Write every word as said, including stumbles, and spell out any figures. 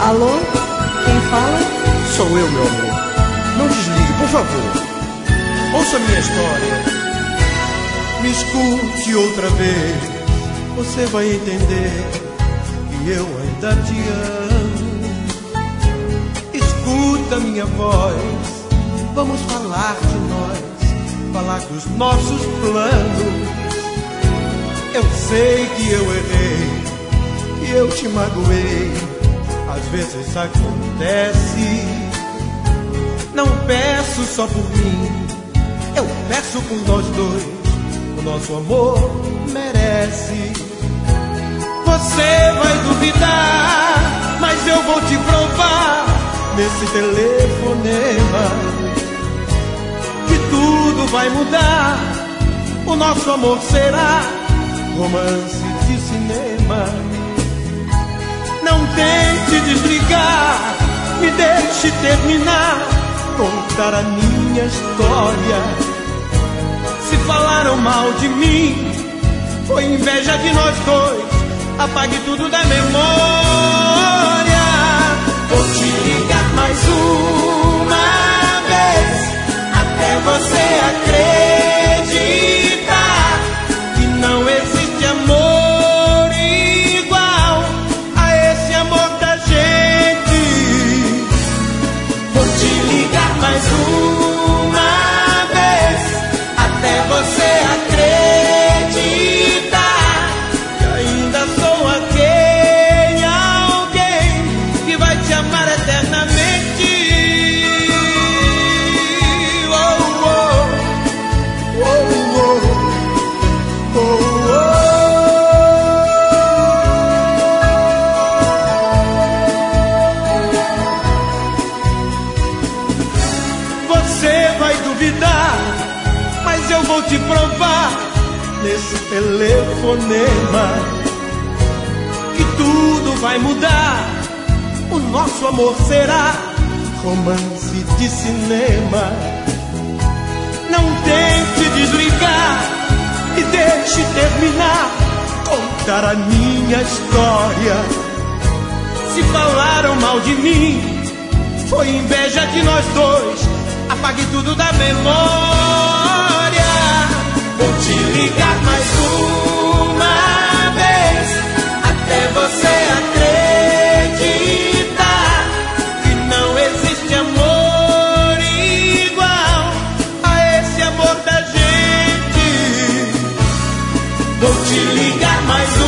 Alô? Quem fala? Sou eu, meu amor. Não desligue, por favor. Ouça minha história. Me escute outra vez. Você vai entender que eu ainda te amo. Escuta minha voz. Vamos falar de nós, falar dos nossos planos. Eu sei que eu errei, que eu te magoei. Às vezes acontece. Não peço só por mim, eu peço por nós dois. O nosso amor merece. Você vai duvidar, mas eu vou te provar nesse telefonema que tudo vai mudar. O nosso amor será romance de cinema. Não tente desligar, me deixe terminar, contar a minha história. Se falaram mal de mim, foi inveja de nós dois. Apague tudo da memória. Vou te ligar mais uma vez, até você acreditar que não existe amor igual a esse amor da gente. Vou te ligar mais uma vez, até você acreditar que ainda sou aquele alguém que vai te amar eternamente. Oh, oh, oh, oh, oh, oh. Você vai duvidar, mas eu vou te provar nesse telefonema que tudo vai mudar. O nosso amor será romance de cinema. Não tente desligar, me deixe terminar, contar a minha história. Se falaram mal de mim, foi inveja de nós dois. Apague tudo da memória. Vou te ligar mais uma vez, até você acreditar que não existe amor igual a esse amor da gente. Vou te ligar mais uma